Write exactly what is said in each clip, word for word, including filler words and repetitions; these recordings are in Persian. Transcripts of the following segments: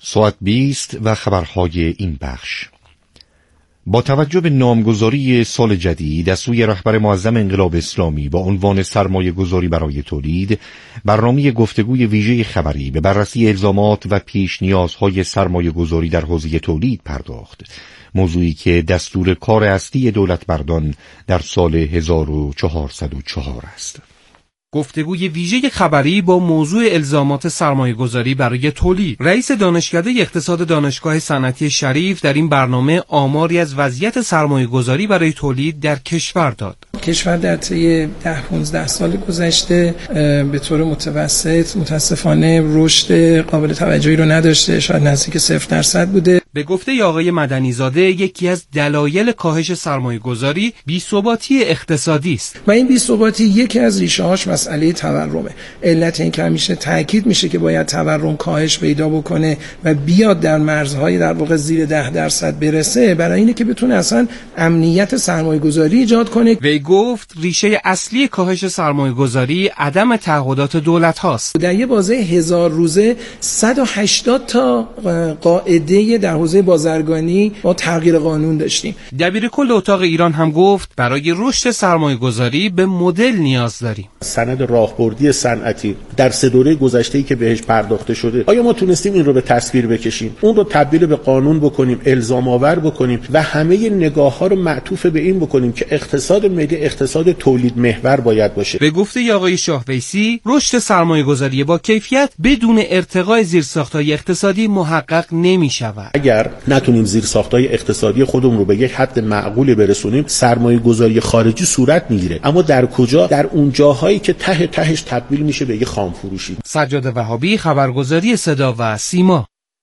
ساعت بیست و خبرهای این بخش. با توجه به نامگذاری سال جدید از سوی رهبر معظم انقلاب اسلامی با عنوان سرمایه گذاری برای تولید، برنامه گفتگوی ویژه خبری به بررسی الزامات و پیش نیازهای سرمایه گذاری در حوزه تولید پرداخت، موضوعی که دستور کار اصلی دولت مردان در سال هزار و چهارصد و چهار است. گفتگوی ویژه خبری با موضوع الزامات سرمایه‌گذاری برای تولید. رئیس دانشکده اقتصاد دانشگاه صنعتی شریف در این برنامه آماری از وضعیت سرمایه‌گذاری برای تولید در کشور داد. کشور در طی ده پانزده سال گذشته به طور متوسط متاسفانه رشد قابل توجهی رو نداشته، شاید نزدیک صفر درصد بوده. به گفته آقای مدنی‌زاده یکی از دلایل کاهش سرمایه‌گذاری بی‌ثباتی اقتصادی است و این بی‌ثباتی یکی از ریشه‌هاش مسئله تورمه. علت این که همیشه تاکید میشه که باید تورم کاهش پیدا بکنه و بیاد در مرزهای در واقع زیر ده درصد برسه، برای اینه که بتونه اصلا امنیت سرمایه‌گذاری ایجاد کنه. وی گفت ریشه اصلی کاهش سرمایه‌گذاری عدم تعهدات دولت هاست. در یه بازه هزار روزه صد و هشتاد تا قاعده در حوزه بازرگانی با تغییر قانون داشتیم. دبیر کل اتاق ایران هم گفت برای رشد سرمایه‌گذاری به مدل نیاز داریم. سند راهبردی صنعتی در سه دوره گذشته‌ای که بهش پرداخته شده، آیا ما تونستیم این رو به تصویر بکشیم، اون رو تبدیل به قانون بکنیم، الزام آور بکنیم و همه نگاه‌ها رو معطوف به این بکنیم که اقتصاد ملی اقتصاد تولید محور باید باشه. به گفته آقای شاهویسی رشد سرمایه‌گذاری با کیفیت بدون ارتقای زیرساخت‌های اقتصادی محقق نمی‌شود. اگر نتونیم زیرساخت‌های اقتصادی خودمون رو به یک حد معقولی برسونیم، سرمایه‌گذاری خارجی صورت می‌گیره، اما در کجا؟ در اون جاهایی که ته تهش تبدیل میشه به یه خام فروشی. سجاد وهابی، خبرگزاری صدا و سیما.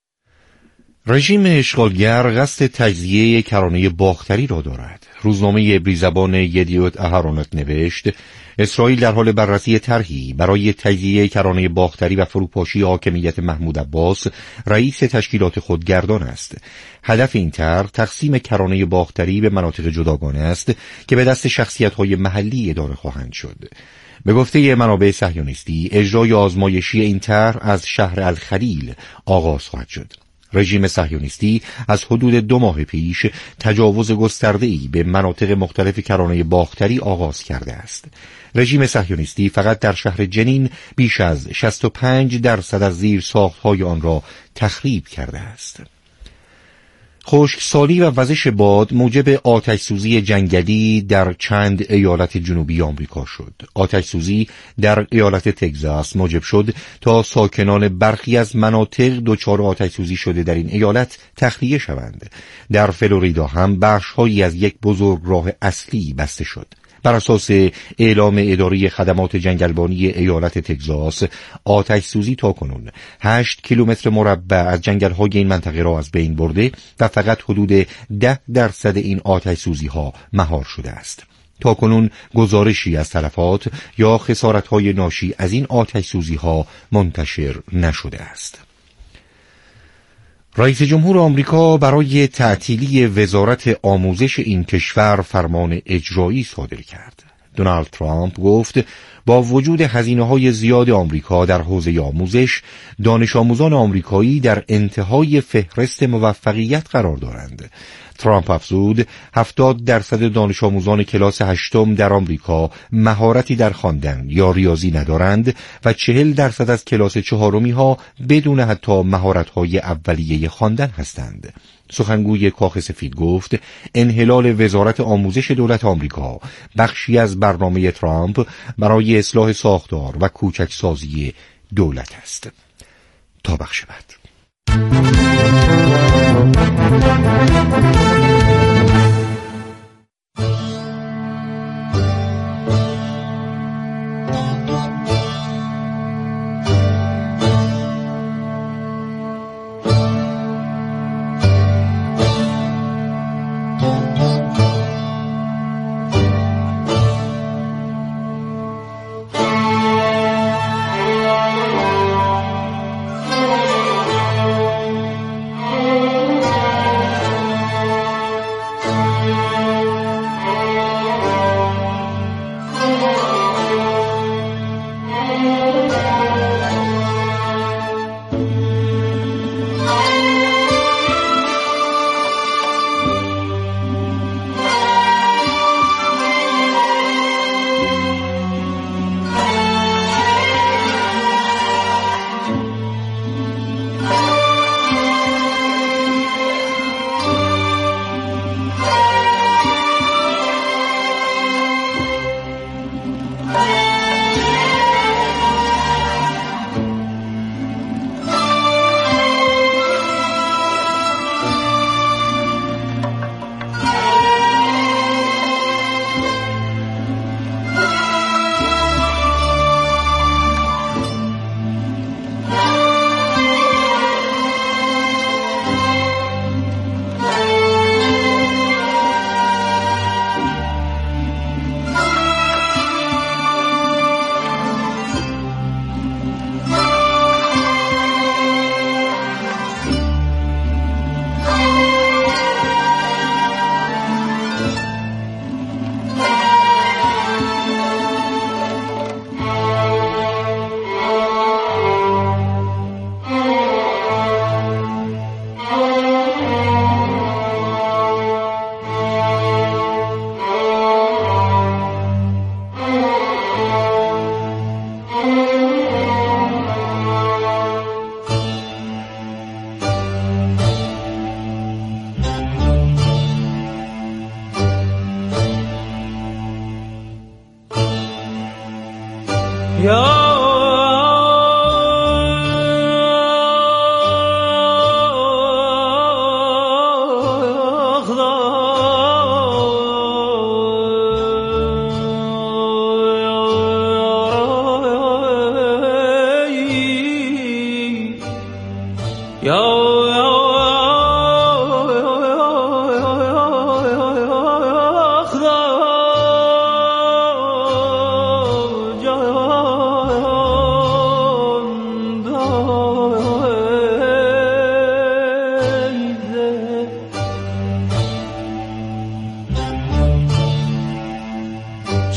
رژیم اشغالگر قصد تجزیه کرانه باختری را دارد. روزنامه عبری زبان یدیوت اهرونت نوشت اسرائیل در حال بررسی طرحی برای تجزیه کرانه باختری و فروپاشی حاکمیت محمود عباس رئیس تشکیلات خودگردان است. هدف این طرح تقسیم کرانه باختری به مناطق جداگانه است که به دست شخصیت‌های محلی اداره خواهند شد. به گفته منابع صهیونیستی اجرای آزمایشی این طرح از شهر الخلیل آغاز خواهد شد. رژیم صهیونیستی از حدود دو ماه پیش تجاوز گسترده‌ای به مناطق مختلف کرانه باختری آغاز کرده است. رژیم صهیونیستی فقط در شهر جنین بیش از شصت و پنج درصد از زیر ساخت‌های آن را تخریب کرده است. خشکسالی و وزش باد موجب آتش‌سوزی جنگلی در چند ایالت جنوبی آمریکا شد. آتش‌سوزی در ایالت تگزاس موجب شد تا ساکنان برخی از مناطق دچار آتش‌سوزی شده در این ایالت تخلیه شوند. در فلوریدا هم بخش‌هایی از یک بزرگراه اصلی بسته شد. بر اساس اعلام اداره خدمات جنگلبانی ایالت تگزاس، آتش سوزی تا کنون هشت کیلومتر مربع از جنگل‌های این منطقه را از بین برده و فقط حدود ده درصد این آتش سوزی ها مهار شده است. تا کنون گزارشی از تلفات یا خسارت‌های ناشی از این آتش سوزی ها منتشر نشده است. رئیس جمهور آمریکا برای تعطیلی وزارت آموزش این کشور فرمان اجرایی صادر کرد. دونالد ترامپ گفت با وجود هزینه‌های زیاد آمریکا در حوزه آموزش، دانش آموزان آمریکایی در انتهای فهرست موفقیت قرار دارند. ترامپ افزود هفتاد درصد دانش آموزان کلاس هشتم در آمریکا مهارتی در خواندن یا ریاضی ندارند و چهل درصد از کلاس چهارمی ها بدون حتی مهارت‌های اولیه خواندن هستند. سخنگوی کاخ سفید گفت انحلال وزارت آموزش دولت آمریکا بخشی از برنامه ترامپ برای اصلاح ساختار و کوچکسازی دولت است. تا بخش بعد.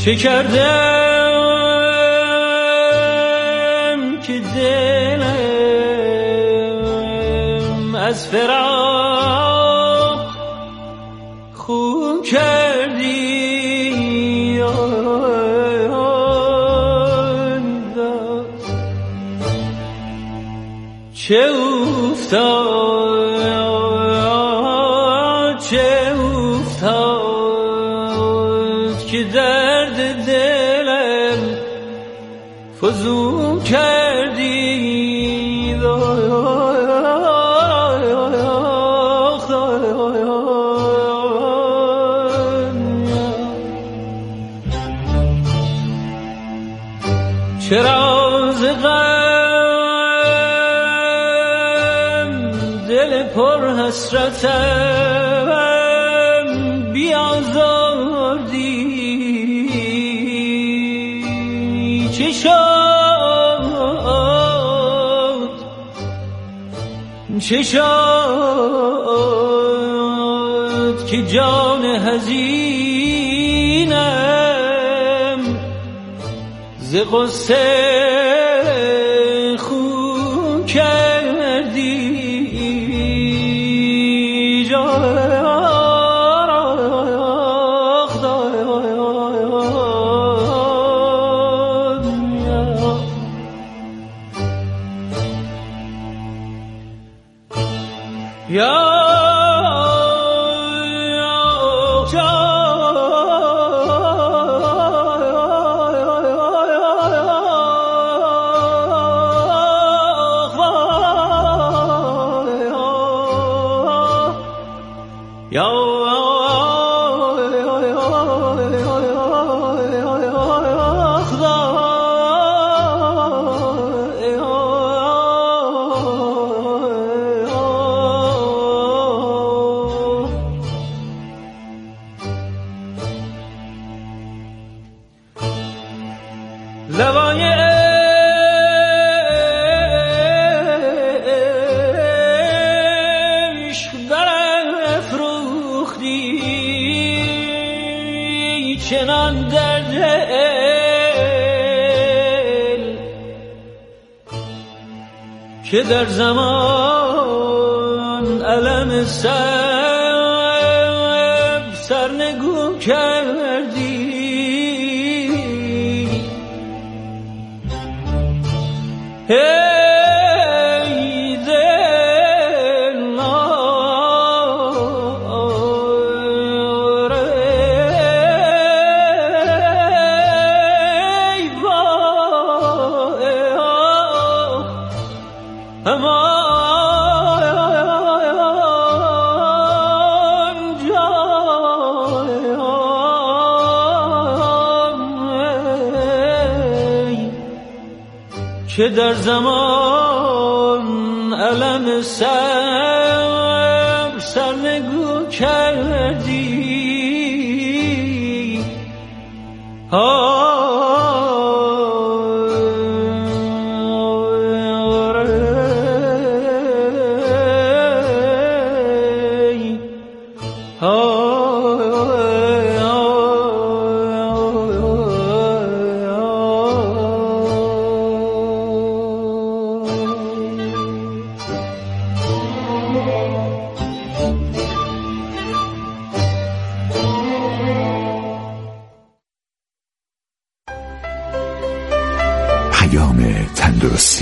چه کردم که دلم از فراق خون کردی؟ چه افتاد چه افتاد که درد دلم فزون کردی؟ چرا ز غم دل پر حسرتم بیازردی؟ چه شد چه شد که جان حزینم ز غصه خون کردی؟ یا لوای عشق برافروختی چنان در دل که در زمان علم سب سرنگون کردی؟ ای دل ناره ای وای امان جان که در زمان علم صبر سرنگون کردی؟ تندرستی.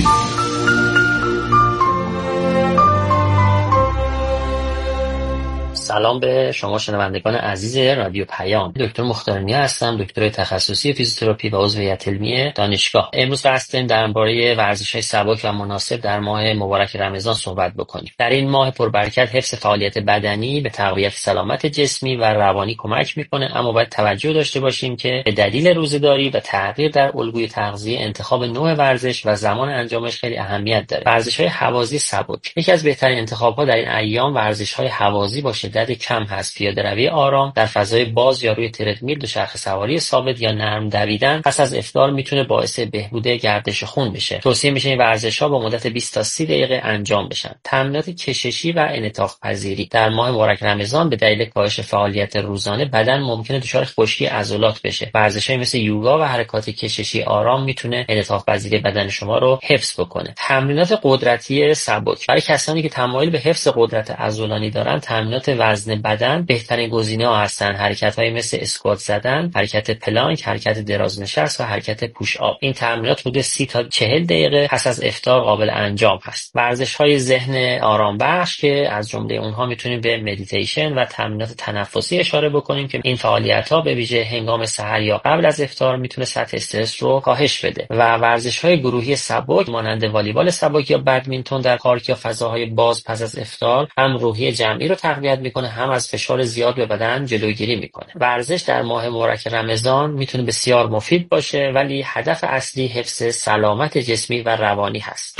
سلام به شما شنوندگان عزیز رادیو پیام. دکتر مختارنیا هستم، دکتر تخصصی فیزیوتراپی و عضو هیئت علمی دانشگاه. امروز قصد داریم درباره ورزش‌های سبک و مناسب در ماه مبارک رمضان صحبت بکنیم. در این ماه پربرکت حفظ فعالیت بدنی به تقویت سلامت جسمی و روانی کمک میکنه، اما باید توجه داشته باشیم که به دلیل روزه‌داری و تغییر در الگوی تغذیه انتخاب نوع ورزش و زمان انجامش خیلی اهمیت داره. ورزش‌های هوازی سبک یکی از بهترین انتخاب‌ها در این ایام ورزش‌های هوازی باشه. شدت کم هست، پیاده روی آرام در فضای باز یا روی تردمیل، دوچرخه سواری ثابت یا نرم دویدن پس از افطار میتونه باعث بهبود گردش خون بشه. توصیه میشه این ورزش‌ها با مدت بیست تا سی دقیقه انجام بشن. تمرینات کششی و انعطاف پذیری در ماه مبارک رمضان به دلیل کاهش فعالیت روزانه بدن ممکنه دچار خشکی عضلات بشه. ورزش‌های مثل یوگا و حرکات کششی آرام میتونه انعطاف پذیری بدن شما رو حفظ بکنه. تمرینات قدرتی سبک برای کسانی که تمایل به حفظ قدرت عضلانی دارن، تمرینات وزن بدن بهترین گزینه‌ها هستن. حرکت‌های مثل اسکوات زدن، حرکت پلانک، حرکت درازنشست و حرکت پوش آپ. این تمرینات حدود سی تا چهل دقیقه پس از افطار قابل انجام هست. ورزش‌های ذهن آرام بخش که از جمله اونها میتونیم به مدیتیشن و تمرینات تنفسی اشاره بکنیم که این فعالیت‌ها به ویژه هنگام سحر یا قبل از افطار میتونه سطح استرس رو کاهش بده. و ورزش‌های گروهی سبک مانند والیبال سبک یا بدمینتون در پارک یا فضاهای باز پس از افطار هم روحیه جمعی رو تقویت میکنه، هم از فشار زیاد به بدن جلوگیری میکنه. ورزش در ماه مبارک رمضان میتونه بسیار مفید باشه، ولی هدف اصلی حفظ سلامت جسمی و روانی هست.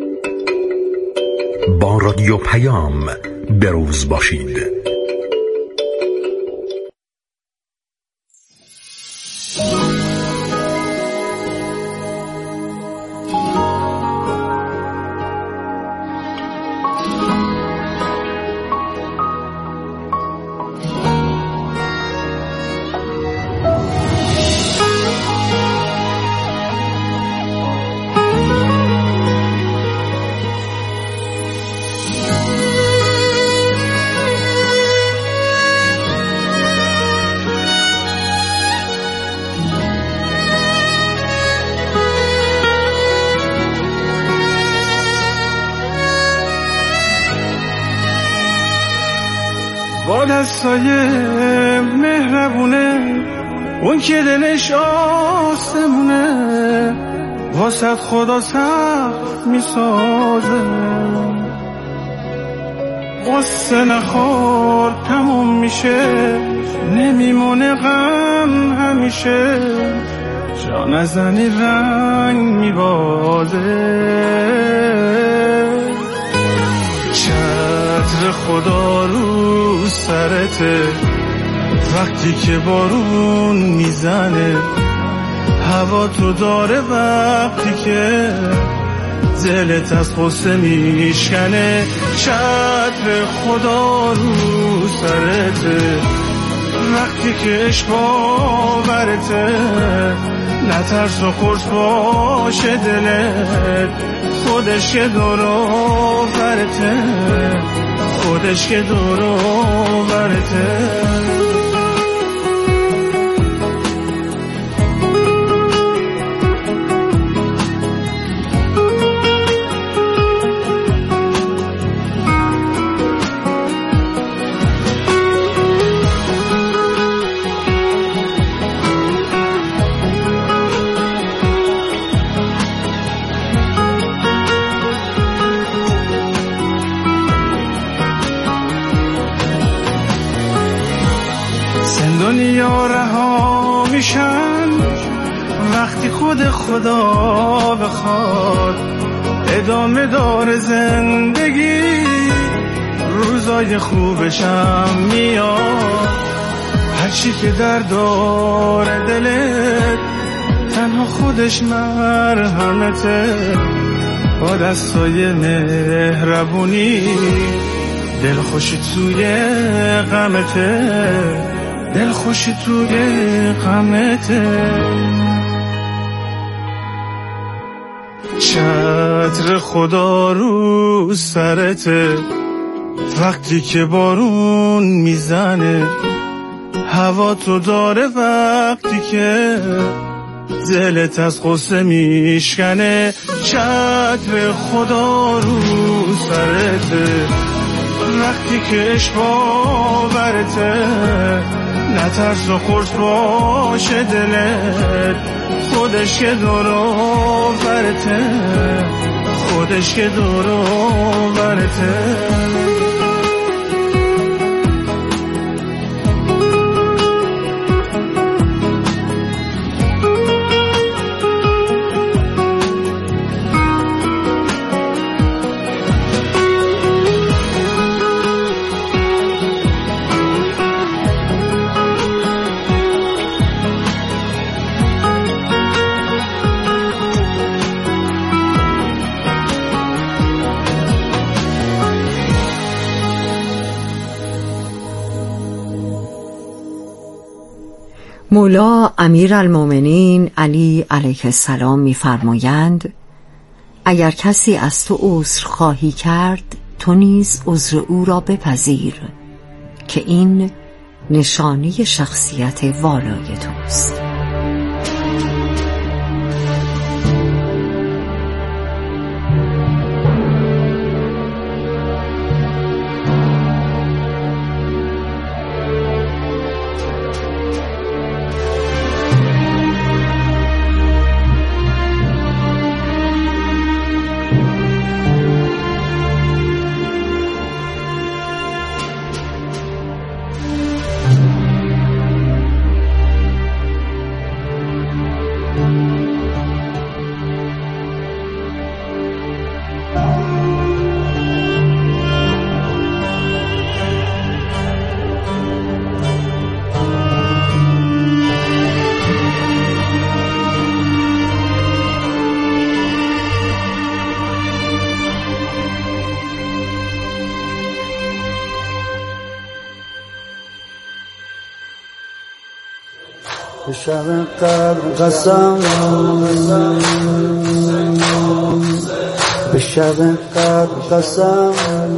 با رادیو پیام بروز باشید. با دستای مهربونه اون که دلش آسمونه واسه خدا سخت میسازه، قصه نخور تموم میشه نمیمونه غم همیشه، جا نزنی رنگ میبازه، چتر خدا رو سرته وقتی که بارون میزنه، هوا تو داره وقتی که دلت از غصه میشکنه، چتر خدا رو سرته وقتی که عشق باورته، نترس و خورس باشه دلت، خودش که دور آورته، خودش که دور آورته. دنیا رها میشن وقتی خود خدا بخواد، ادامه داره زندگی، روزای خوبشم میاد، هرچی که درد داره دلت تنها خودش مرهمته، با دستای مهربونی دل خوشی توی غمته، دل خوشی توی غمته، چتر خدا رو سرته وقتی که بارون میزنه، هوا تو داره وقتی که دلت از غصه میشکنه، چتر خدا رو سرته وقتی که عشق باورته، نترس و خورس باشه دلت، خودش که دور آورته، خودش که دور آورته. مولا امیرالمومنین علی علیه السلام می‌فرمایند اگر کسی از تو عذر خواهی کرد تو نیز عذر او را بپذیر که این نشانه شخصیت والای توست. به شب قدر قسم، به شب قدر قسم،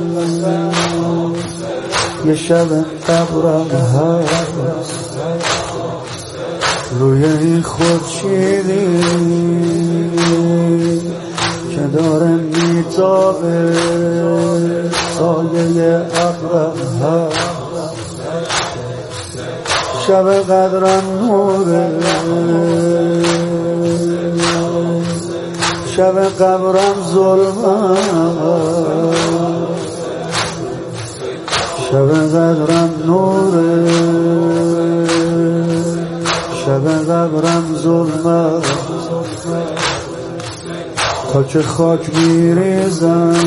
یه شب قبرم هست روی این خورشیدی که داره میتابه سایه ابرم هست. شب قدرم نوره، شب قبرم ظلمه، شب قدرم نوره، شب قبرم ظلمه. تا که خاک میریزم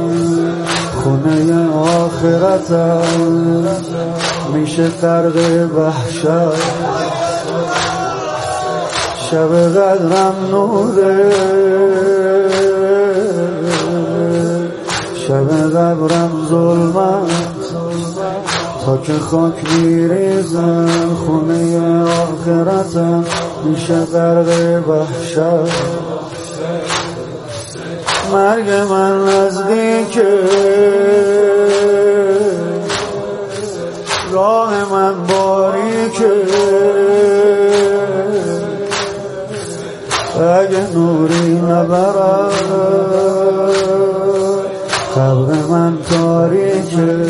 خونه آخرتم میشه غرق وحشت. شب قدرم نوره، شب قبرم ظلمه. تا که خاک میریزم خونه آخرتم میشه غرق وحشت. مرگ من نزدیکه، راه من باریکه، اگه نوری نبرد قبر من تاریکه.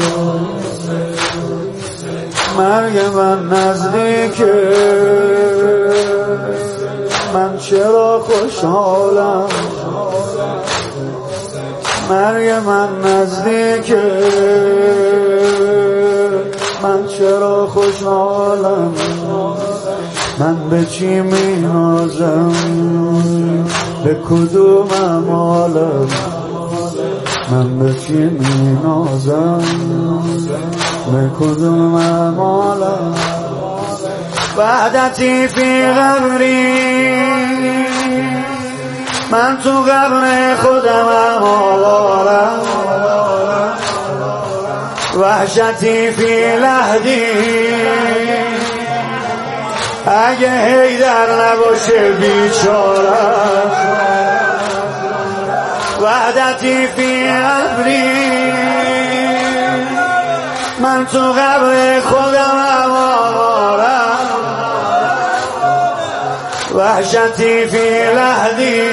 مرگ من نزدیکه، من چرا خوشحالم. مرگ من نزدیکه، من چرا خوشحالم. من به چی می نازم، به کدوم امالم. من به چی می نازم، به کدوم امالم. وحدتی فی قبری، من تو قبر خودم آوارم. وحشتی فی لحدی، اگه حیدر نباشه بیچارم. وحدتی فی قبری، من تو قبر خودم آوارم. وحشتی فی لحدی،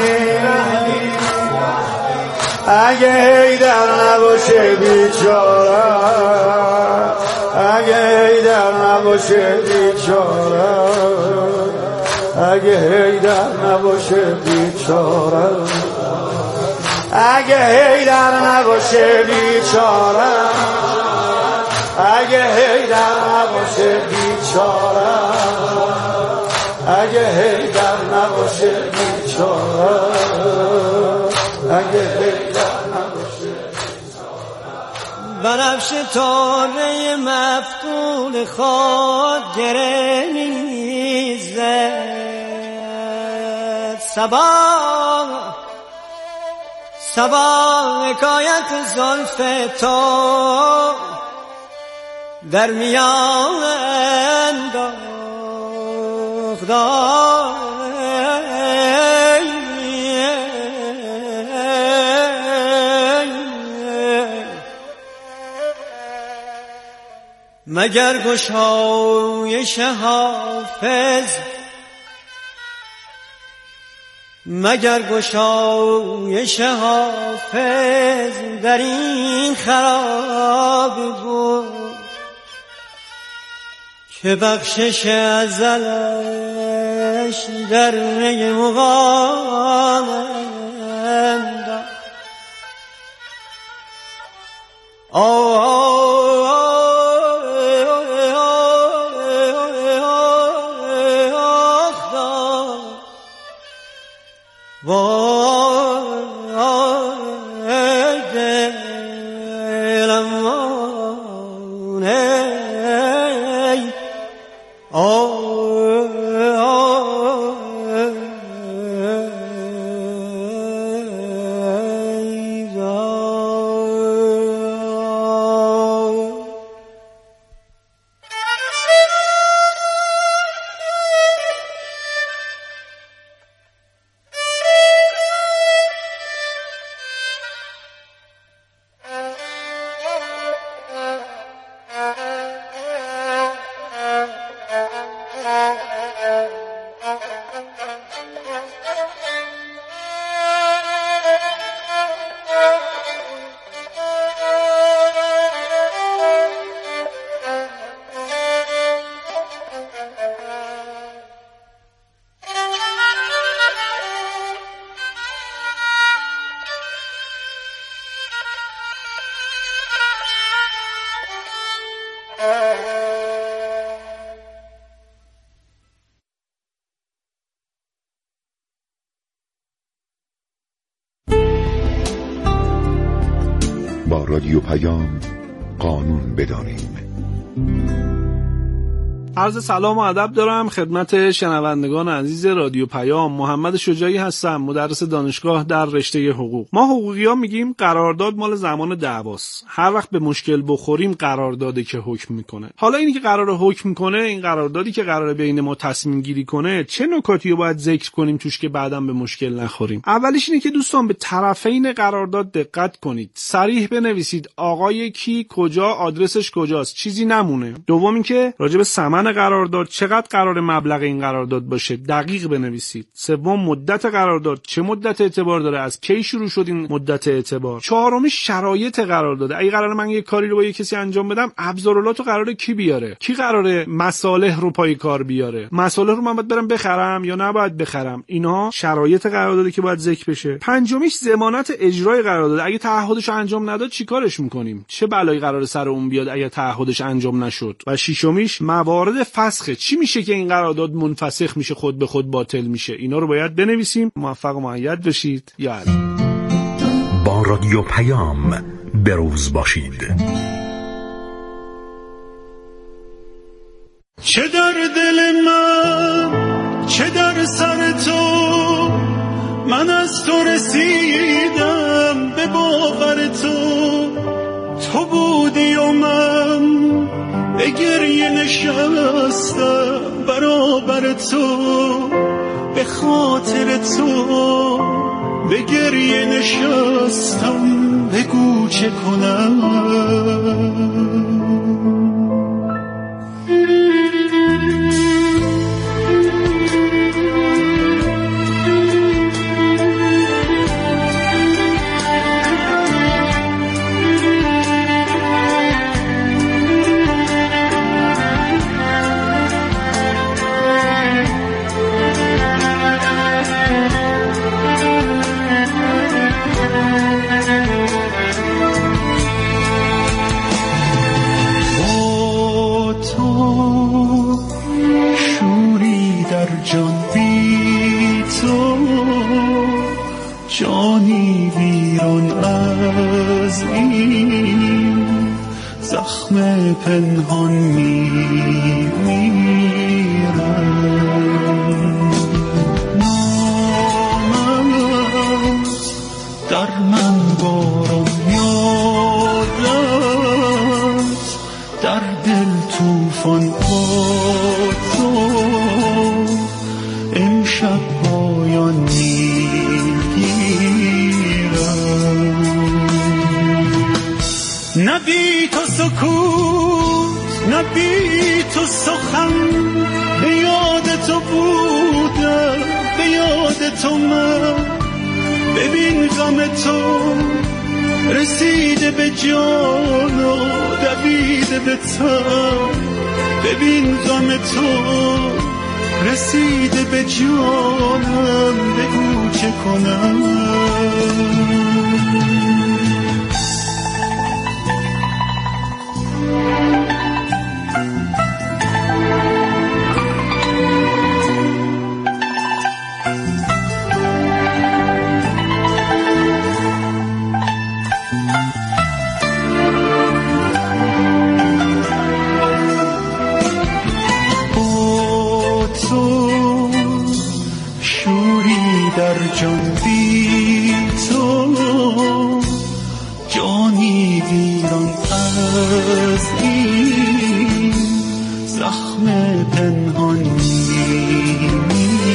اگه حیدر نباشه بیچارم. اگه حیدر نباشه بیچارم. اگه حیدر نباشه بیچارم. اگه حیدر نباشه بیچارم. اگه حیدر نباشه بیچارم. اگه حیدر نباشه بیچارم. اگه حیدر نباشه بیچارم. بنفش تاره مفتون خود گره میزد. صبا صبا حکایت زلف تو در میان انداز. خدا مگر گشایش حافظ مگر گشایش حافظ در این خراب بود که بخشش ازلش در نی مقامم داد. با رادیو پیام قانون بدانیم. عرض سلام و ادب دارم خدمت شنوندگان عزیز رادیو پیام. محمد شجاعی هستم، مدرس دانشگاه در رشته حقوق. ما حقوقی‌ها میگیم قرارداد مال زمان دعواست. هر وقت به مشکل بخوریم قرارداده که حکم میکنه. حالا اینی که قراره حکم کنه، این قراردادی که قراره بین ما تصمیم گیری کنه، چه نکاتی رو باید ذکر کنیم توش که بعداً به مشکل نخوریم؟ اولیش اینه که دوستان به طرفین قرارداد دقت کنید. صریح بنویسید آقای کی کجا، آدرسش کجاست، چیزی نمونه. دوم اینکه راجع به ثمن قرارداد چقدر قرار مبلغ این قرارداد باشه دقیق بنویسید. سوم مدت قرارداد چه مدت اعتبار داره، از کی شروع شد این مدت اعتبار. چهارمی شرایط قرارداد. اگه قراره من یه کاری رو با یه کسی انجام بدم، ابزارالات رو قراره کی بیاره، کی قراره مصالح رو پای کار بیاره، مصالح رو من باید برم بخرم یا نباید بخرم. اینا شرایط قراردادی که باید ذکر بشه. پنجمیش ضمانت اجرای قرارداد. اگه تعهدش انجام نداد چیکارش میکنیم، چه بلایی قراره سر اون بیاد اگه تعهدش انجام نشد. و ششمیش موارد فسخه. چی میشه که این قرارداد منفسخ میشه، خود به خود باطل میشه. اینا رو باید بنویسیم. موفق و مؤید بشید. یا علی. با رادیو پیام بروز باشید. چه در دل من، چه در سر تو، من از تو رسیدم به باور تو. تو بودی و من به گریه نشستم برابر تو، به خاطر تو به گریه نشستم. بگو چه کنم. جانی ویران از این زخم پنهان میمیرم. نامم در من باران یادت، در دل توفان با تو نه بی تو سکوت نه بی تو سخن، به یاد تو بودم به یاد تو من، ببین غم تو رسیده به جان و دویده به تن، ببین غم تو رسیده به جانم، بگو چه کنم. جان بی تو جانی ویران از این زخم پنهان میمیرم.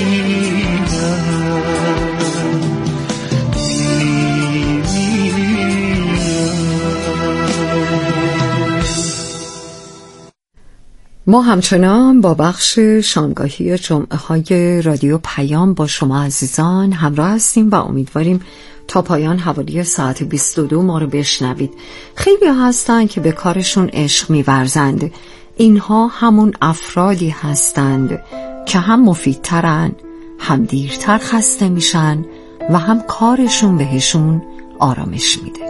ما همچنان با بخش شامگاهی جمعه های رادیو پیام با شما عزیزان همراه هستیم و امیدواریم تا پایان حوالی ساعت بیست و دو ما رو بشنوید. خیلی هستند که به کارشون عشق می‌ورزند. اینها همون افرادی هستند که هم مفیدترن، هم دیرتر خسته میشن و هم کارشون بهشون آرامش میده.